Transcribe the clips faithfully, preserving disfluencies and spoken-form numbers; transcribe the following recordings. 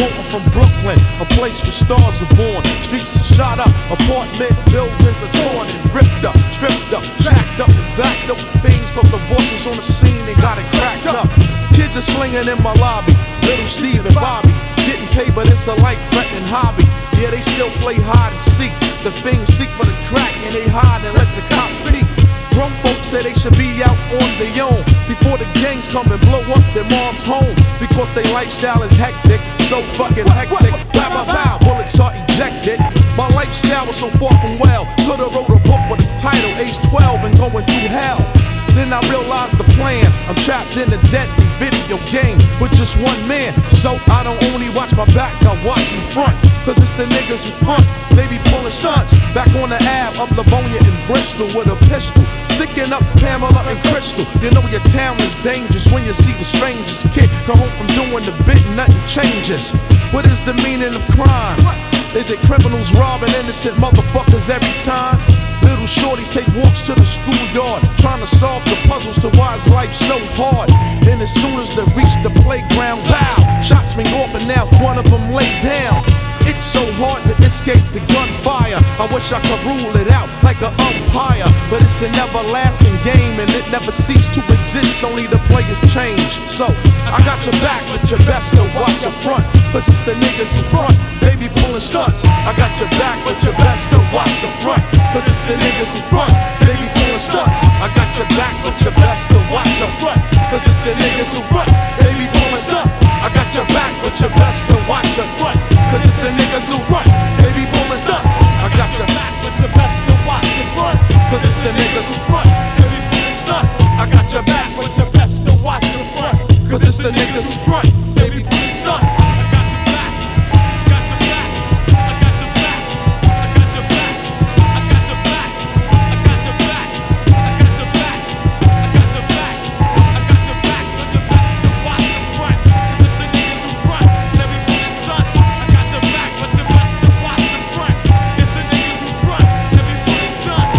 quote, I'm from Brooklyn, a place where stars are born. Streets are shot up, apartment buildings are torn and ripped up, stripped up, shacked up and backed up with things. Cause the bosses on the scene, they got it cracked up. Kids are slinging in my lobby, little Steve and Bobby, getting paid but it's a life-threatening hobby. Yeah, they still play hide and seek. The fiends seek for the crack and they hide and let the cops peek. Grown folks say they should be out on their own before the gangs come and blow up their mom's home. Because their lifestyle is hectic, so fucking hectic. Bow, bow, bow, bullets are ejected. My lifestyle was so far from well. Could've wrote a book with a title, age twelve and going through hell. Then I realized the plan. I'm trapped in a deadly video game with just one man. So I don't only watch my back, I watch my front. Cause it's the niggas who front, they be pulling stunts. Back on the Ave, up Livonia in Bristol with a pistol, sticking up Pamela and Crystal. You know your town is dangerous when you see the strangers. Kid come home from doing the bit and nothing changes. What is the meaning of crime? Is it criminals robbing innocent motherfuckers every time? Little shorties take walks to the schoolyard, trying to solve the puzzles to why is life so hard. And as soon as they reach the playground, bow, shots ring off and now one of them lay down. It's so hard to escape the gunfire. I wish I could rule it out like an umpire, but it's an everlasting game and it never ceased to exist, only the players change. So I got your back, but you best to watch your front. Cause it's the niggas who front, they be pulling stunts. I got your back, but you best to watch your front. Cause it's the niggas who front, they be pulling stunts. I got your back, but you best to watch your front. Cause it's the niggas who front, they be pulling stunts. I got your back, but you best to watch your front. Cause it's the niggas who front, they be pulling stunts. I got your back, but you best to watch your front. Cause it's the niggas who front, they be pulling stunts. I got your back, but you best to watch your front. Cause it's the niggas who front, they be pulling stunts. I got your back, I got your back, I got your back, I got your back, I got your back, I got your back, I got your back, I got your back, I got your back. So you best to watch your front. Cause it's the niggas who front, they be pulling stunts. I got your back, but you best to watch your front. It's the niggas who front, they be pulling stunts.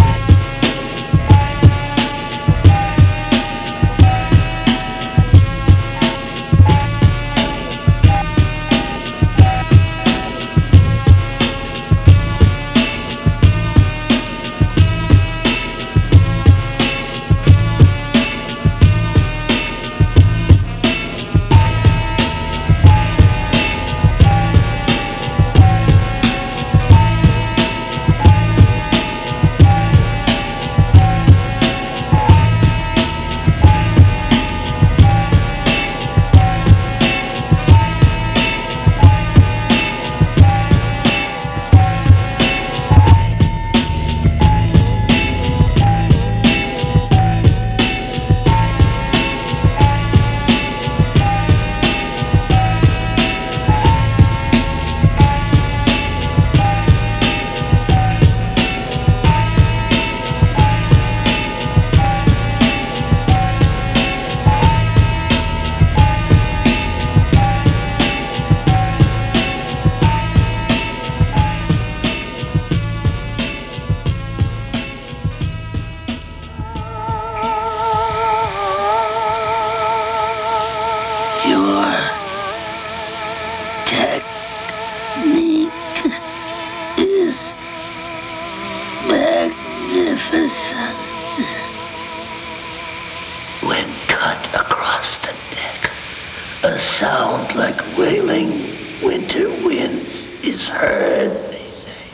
When cut across the neck, a sound like wailing winter winds is heard, they say.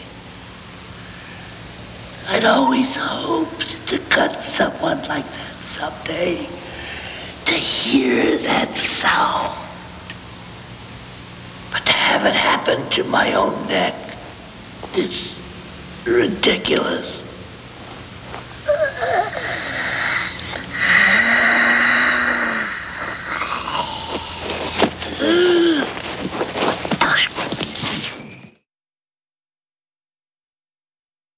I'd always hoped to cut someone like that someday, to hear that sound. But to have it happen to my own neck is ridiculous.